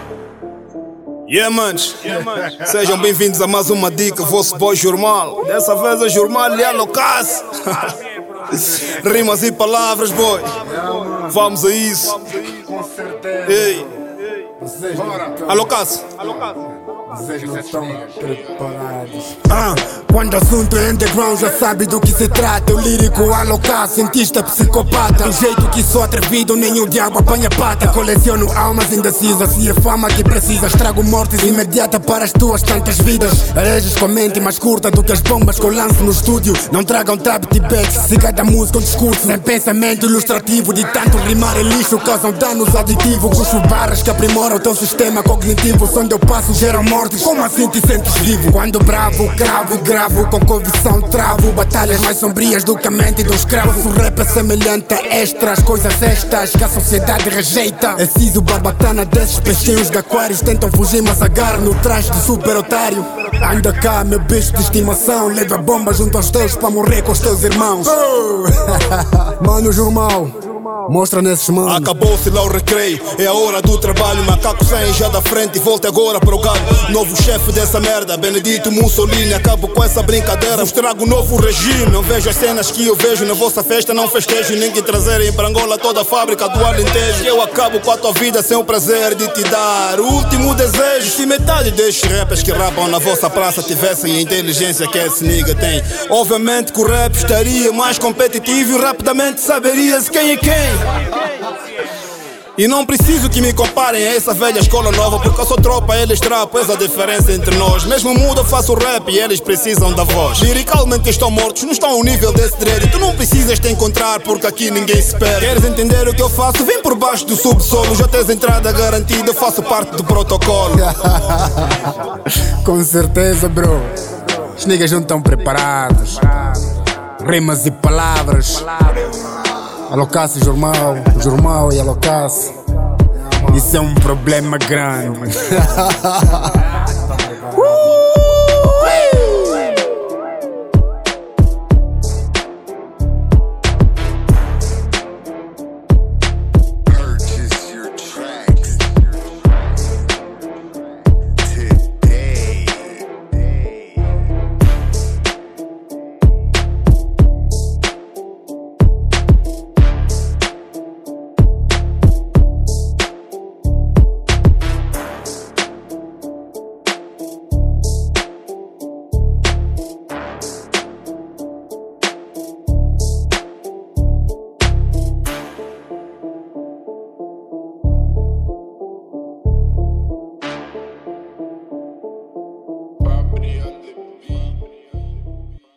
Yeah, manos. Sejam bem-vindos a mais uma dica, vosso boy Jormal. Dessa vez é Jormal e Alocasse. Rimas e palavras, boy. Vamos a isso. Ei. Alocasse. Vocês não estão preparados. Quando o assunto é underground já sabe do que se trata. O lírico alocaço, cientista psicopata. Do jeito que sou atrevido, nem o diabo apanha pata. Coleciono almas indecisas, se é fama que precisas. Trago mortes imediata para as tuas tantas vidas. Hereges com a mente mais curta do que as bombas que eu lanço no estúdio. Não tragam trap de backs, se cada música um discurso. Sem pensamento ilustrativo, de tanto rimar em lixo causam danos aditivos. Puxo barras que aprimoram o teu sistema cognitivo. Onde eu passo geram mortes, como assim te sentes vivo? Quando bravo, cravo, gravo, com convicção travo batalhas mais sombrias do que a mente do escravo. O rap é semelhante a extras, coisas estas que a sociedade rejeita. É ciso barbatana desses peixinhos de aquários. Tentam fugir mas agarram no traje de super otário. Anda cá meu bicho de estimação, leva bomba junto aos teus para morrer com os teus irmãos. Mano Jormal, mostra nesses manos. Acabou-se lá o recreio, é a hora do trabalho. Macaco sem já da frente e volta agora para o galho. Novo chefe dessa merda, Benedito Mussolini. Acabo com essa brincadeira, vos trago um novo regime. Não vejo as cenas que eu vejo na vossa festa, não festejo. Ninguém trazerem para Angola toda a fábrica do Alentejo. Eu acabo com a tua vida sem o prazer de te dar o último desejo. Se metade destes rappers que rapam na vossa praça tivessem a inteligência que esse nigga tem, obviamente que o rap estaria mais competitivo e rapidamente saberia-se quem é quem. E não preciso que me comparem a essa velha escola nova, porque eu sou tropa, eles trapam, essa a diferença entre nós. Mesmo mudo eu faço rap e eles precisam da voz. Liricalmente estão mortos, não estão ao nível desse dread. Tu não precisas te encontrar porque aqui ninguém se perde. Queres entender o que eu faço? Vem por baixo do subsolo, já tens entrada garantida, eu faço parte do protocolo. Com certeza, bro. Os niggas não estão preparados. Rimas e palavras. Alocasse Jormal, Jormal e Alocasse. Isso é um problema grande. Babri on the